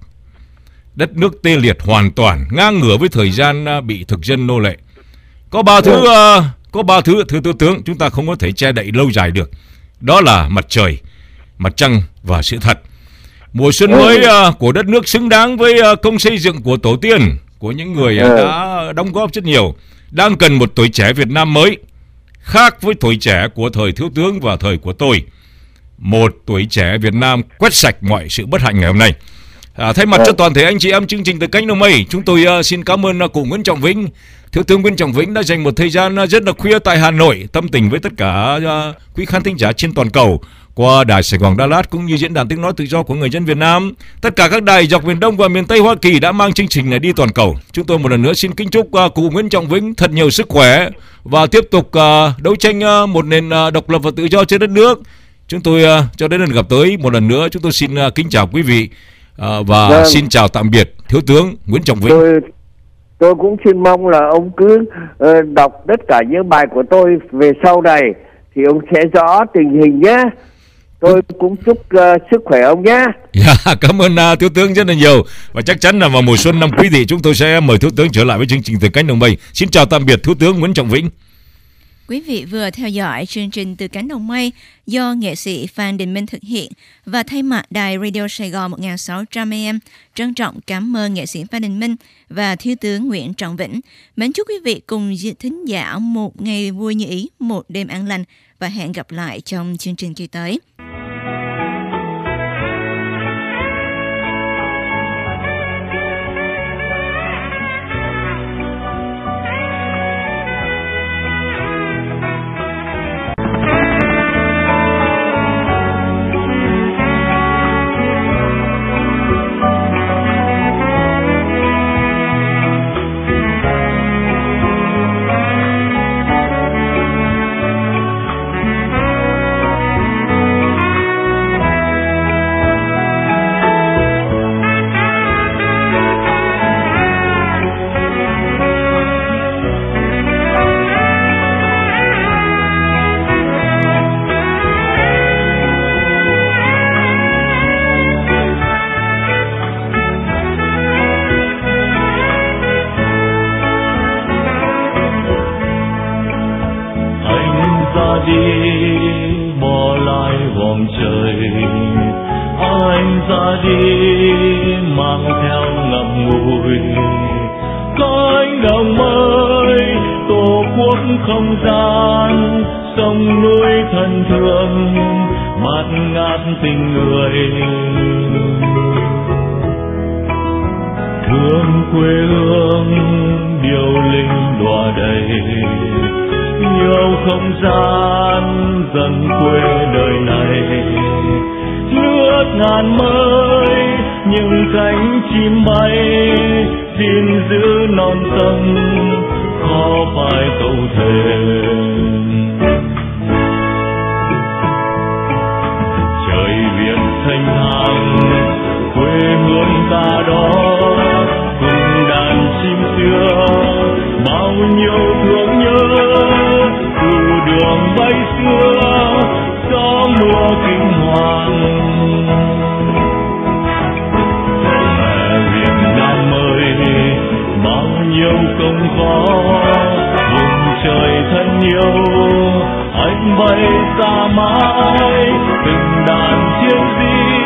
Đất nước tê liệt hoàn toàn, ngang ngửa với thời gian bị thực dân nô lệ. Có ba thứ uh, có ba thứ thưa Thiếu tướng chúng ta không có thể che đậy lâu dài được. Đó là mặt trời, mặt trăng và sự thật. Mùa xuân mới uh, của đất nước xứng đáng với uh, công xây dựng của tổ tiên, của những người uh, đã đóng góp rất nhiều, đang cần một tuổi trẻ Việt Nam mới, khác với tuổi trẻ của thời Thiếu tướng và thời của tôi. Một tuổi trẻ Việt Nam quét sạch mọi sự bất hạnh ngày hôm nay. À, thay mặt cho toàn thể anh chị em chương trình Từ Cánh Đồng Mây, chúng tôi uh, xin cảm ơn uh, cụ Nguyễn Trọng Vĩnh, Thiếu tướng Nguyễn Trọng Vĩnh đã dành một thời gian uh, rất là khuya tại Hà Nội, tâm tình với tất cả uh, quý khán thính giả trên toàn cầu qua đài Sài Gòn Đà Lạt cũng như diễn đàn tiếng nói tự do của người dân Việt Nam. Tất cả các đài dọc miền Đông và miền Tây Hoa Kỳ đã mang chương trình này đi toàn cầu. Chúng tôi một lần nữa xin kính chúc uh, cụ Nguyễn Trọng Vĩnh thật nhiều sức khỏe và tiếp tục uh, đấu tranh uh, một nền uh, độc lập và tự do trên đất nước. Chúng tôi uh, cho đến lần gặp tới một lần nữa, chúng tôi xin uh, kính chào quý vị uh, và vâng. xin chào tạm biệt Thiếu tướng Nguyễn Trọng Vĩnh. Tôi, tôi cũng xin mong là ông cứ uh, đọc tất cả những bài của tôi về sau này thì ông sẽ rõ tình hình nhé. Tôi cũng chúc uh, sức khỏe ông nhé. Yeah, cảm ơn uh, Thiếu tướng rất là nhiều. Và chắc chắn là vào mùa xuân năm Quý Tỵ chúng tôi sẽ mời Thiếu tướng trở lại với chương trình Từ Cánh Đồng Mây. Xin chào tạm biệt Thiếu tướng Nguyễn Trọng Vĩnh. Quý vị vừa theo dõi chương trình Từ Cánh Đồng Mây do nghệ sĩ Phan Đình Minh thực hiện, và thay mặt đài Radio Sài Gòn một nghìn sáu trăm A M trân trọng cảm ơn nghệ sĩ Phan Đình Minh và Thiếu tướng Nguyễn Trọng Vĩnh. Mến chúc quý vị cùng thính giả một ngày vui như ý, một đêm an lành, và hẹn gặp lại trong chương trình kỳ tới. Không gian sông núi thân thương mát ngát tình người, thương quê hương điệu linh đọa đầy, yêu không gian dần quê đời này. Nước ngàn mới những cánh chim bay, xin giữ non sông khó phải cầu thề. Trời Việt thanh thang quê hương ta đó, cùng đàn chim xưa bao nhiêu thương nhớ, không khó. Vùng trời thân yêu, anh bay xa mãi từng đàn chiếc gì